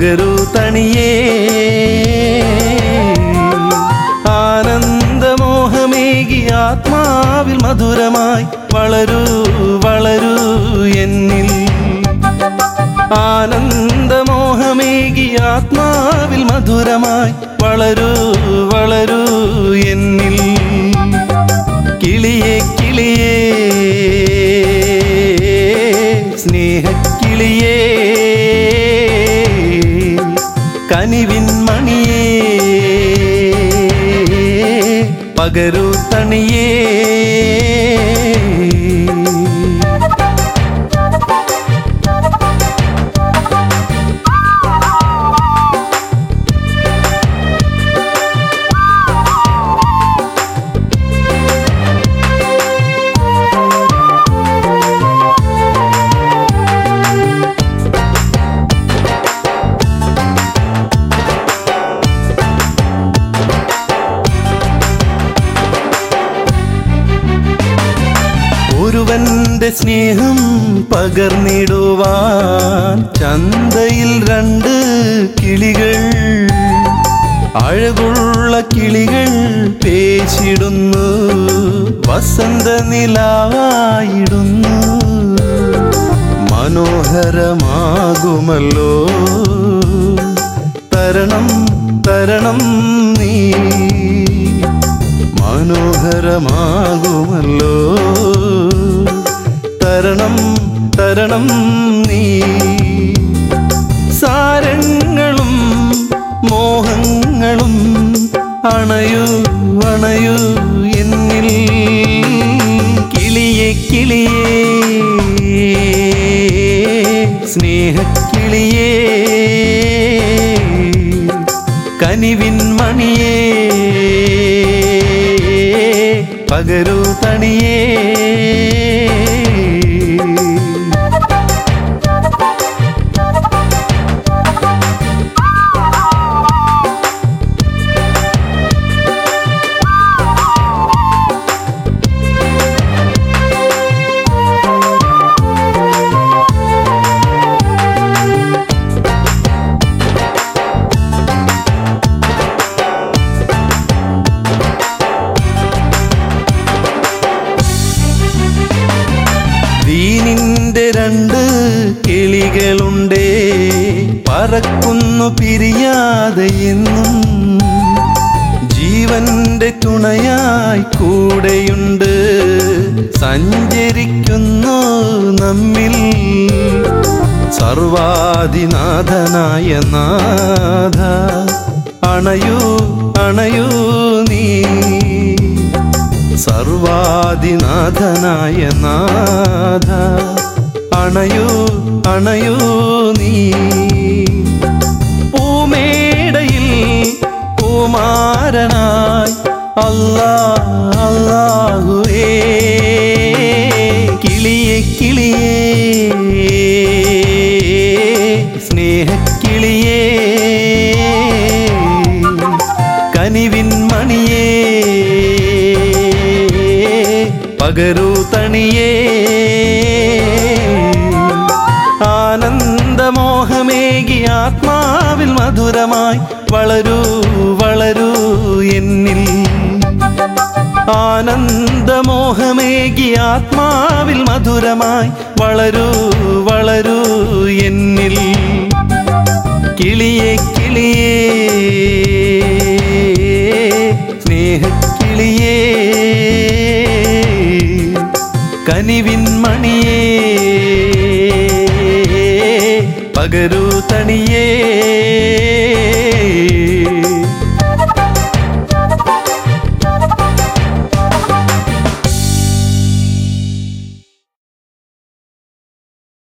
പകരൂ തണിയേ ആനന്ദമോഹമേകി ആത്മാവിൽ മധുരമായി വളരൂ വളരൂ എന്നിൽ ആനന്ദമോഹമേകി ആത്മാവിൽ മധുരമായി വളരൂ വളരൂ എന്നിൽ കിളിയേ കിളിയേ സ്നേഹക്കിളിയേ കനിവിൻ മണിയേ പകരൂ തണിയേ ഒരുവന്റെ സ്നേഹം പകർന്നിടുവാൻ ചന്തയിൽ രണ്ട് കിളികൾ അഴകുള്ള കിളികൾ പേശിടുന്നു വസന്ത നിലാവായിടുന്നു മനോഹരമാകുമല്ലോ തരണം തരണം നീ മനോഹരമാകുമല്ലോ തരണം തരണം നീ സാരങ്ങളും മോഹങ്ങളും അണയൂ അണയൂ എന്നിൽ കിളിയേ കിളിയേ സ്നേഹക്കിളിയേ കനിവിൻ മണിയേ പകരൂ തണിയേ നിന്റെ രണ്ട് കിളികളുണ്ടേ പറക്കുന്നു പിരിയാതെ എന്നും ജീവന്റെ തുണയായി കൂടെയുണ്ട് സഞ്ചരിക്കുന്നു നമ്മിൽ സർവാധിനാഥനായ നാഥ അണയൂ അണയൂ നീ സർവാധിനാഥനായ നാഥ അണയൂ അണയൂ നീ പൂമേടയിൽ പൂമാരനായി അല്ലാഹുവേ കിളിയേ കിളിയേ സ്നേഹക്കിളിയേ കനിവിൻ മണിയേ പകരൂ തണിയേ ആനന്ദമോഹമേകി ആത്മാവിൽ മധുരമായി വളരൂ വളരൂ എന്നിൽ ആനന്ദമോഹമേകി ആത്മാവിൽ മധുരമായി വളരൂ വളരൂ എന്നിൽ കിളിയേ കിളിയേ സ്നേഹ